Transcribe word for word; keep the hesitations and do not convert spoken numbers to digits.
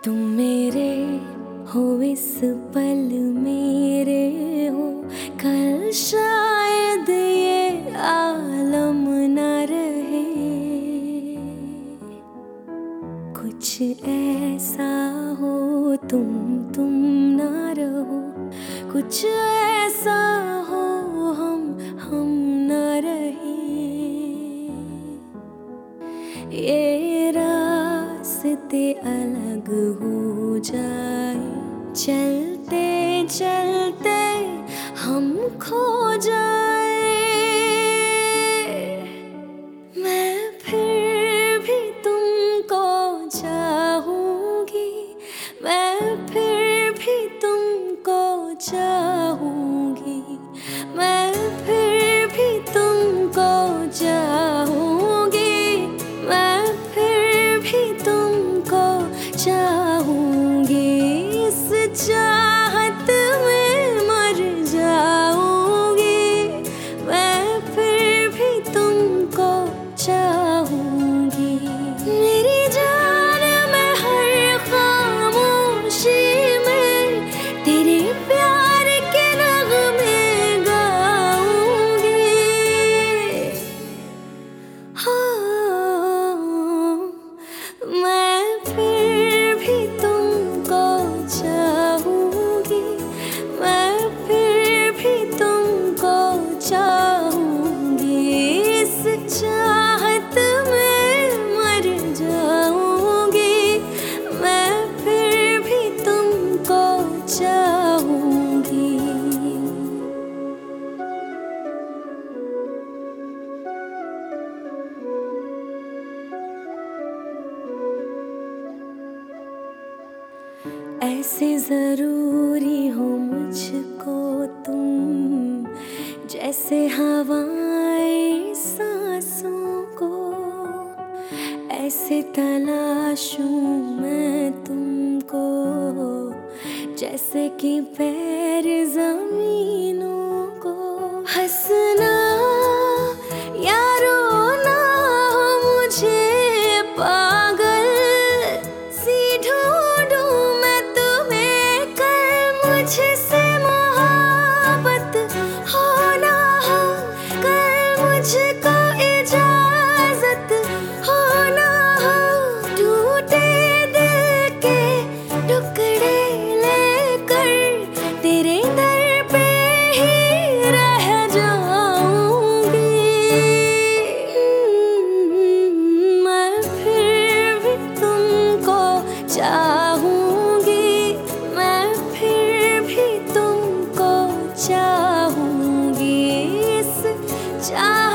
तुम मेरे हो इस पल मेरे हो, कल शायद ये आलम न रहे। कुछ ऐसा हो तुम तुम ना रहो, कुछ ऐसा हो हम हम न रहे। ये रास्ते अलग हो जाए, चलते चलते हम खो जाए। मैं फिर भी तुमको चाहूंगी, मैं फिर भी तुमको चाहूंगी, मैं फिर भी तुमको चाहूंगी, मैं फिर भी तुमको चाहूंगी। इस चाहत में मर जाऊंगी, मैं फिर भी तुमको चाहूंगी। मेरी जान मैं हर खामोशी में तेरे प्यार के नगमे गाऊंगी। हाँ, मैं फिर भी तुमको चाहूंगी, मैं फिर भी तुमको चाहूंगी। इस चाहत में मर जाऊंगी, मैं फिर भी तुमको चाहूंगी। ऐसे जरूरी हो मुझको तुम, जैसे हवाएं सांसों को। ऐसे तलाशूं मैं तुमको, जैसे कि पैर जमीनों को। हंसना या रोना मुझे पागल सी ढूंढूं मैं तुम्हें, कर मुझसे मोहब्बत हो ना हो, कर मुझको इजाजत हो ना हो। टूटे दिल के टुकड़े लेकर तेरे दर पे ही रह जाऊंगी। मैं फिर भी तुमको चाहूंगी, मैं फिर भी तुमको चाहूंगी। इस चाह